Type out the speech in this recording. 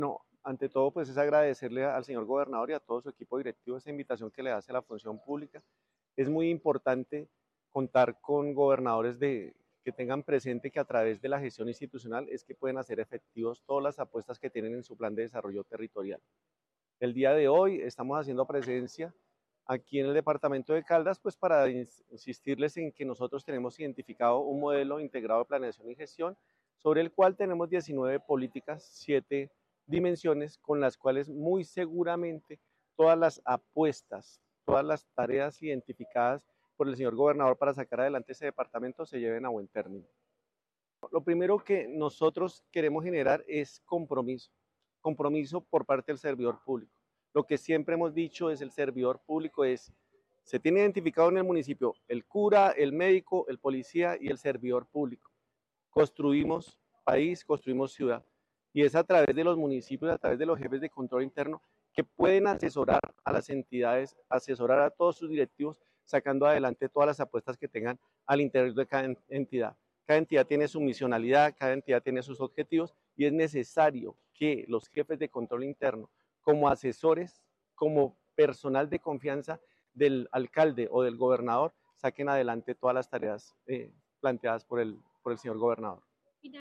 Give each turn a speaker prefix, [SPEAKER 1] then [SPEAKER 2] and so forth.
[SPEAKER 1] Ante todo, pues es agradecerle al señor gobernador y a todo su equipo directivo esta invitación que le hace a la función pública. Es muy importante contar con gobernadores que tengan presente que a través de la gestión institucional es que pueden hacer efectivos todas las apuestas que tienen en su plan de desarrollo territorial. El día de hoy estamos haciendo presencia aquí en el departamento de Caldas, pues para insistirles en que nosotros tenemos identificado un modelo integrado de planeación y gestión, sobre el cual tenemos 19 políticas, 7 dimensiones, con las cuales muy seguramente todas las apuestas, todas las tareas identificadas por el señor gobernador para sacar adelante ese departamento se lleven a buen término. Lo primero que nosotros queremos generar es compromiso por parte del servidor público. Lo que siempre hemos dicho es el servidor público se tiene identificado en el municipio el cura, el médico, el policía y el servidor público. Construimos país, construimos ciudad. Y es a través de los municipios, a través de los jefes de control interno, que pueden asesorar a las entidades, asesorar a todos sus directivos, sacando adelante todas las apuestas que tengan al interior de cada entidad. Cada entidad tiene su misionalidad, cada entidad tiene sus objetivos y es necesario que los jefes de control interno, como asesores, como personal de confianza del alcalde o del gobernador, saquen adelante todas las tareas planteadas por el señor gobernador.